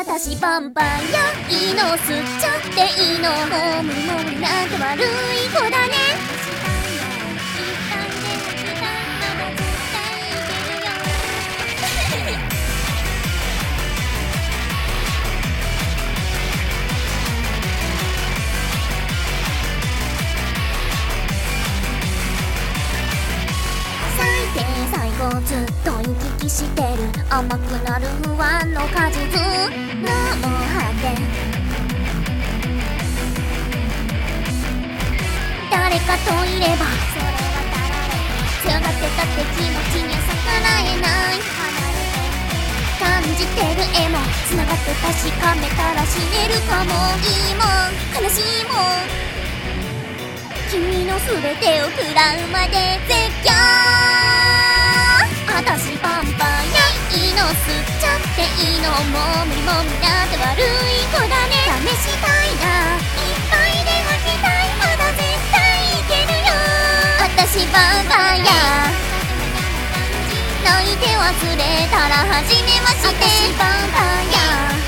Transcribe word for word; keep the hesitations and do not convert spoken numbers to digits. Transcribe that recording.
私バンパイアいいの吸っちゃっていいのもう無理も無理なんて悪い子だね最後ずっと行き来してる甘くなる不安の果実の果て誰かといればそれはたられ強がってたって気持ちには逆らえない感じてる絵も繋がって確かめたら死ねるかもいいもん悲しいもん君の全てを食らうまで絶叫私パンパンやいいの吸っちゃっていいのもう無理も無理だって悪い子だね試したいないっぱいで吐きたいまだ絶対いけるよ私パンパンや泣いて忘れたら初めまして私パンパンや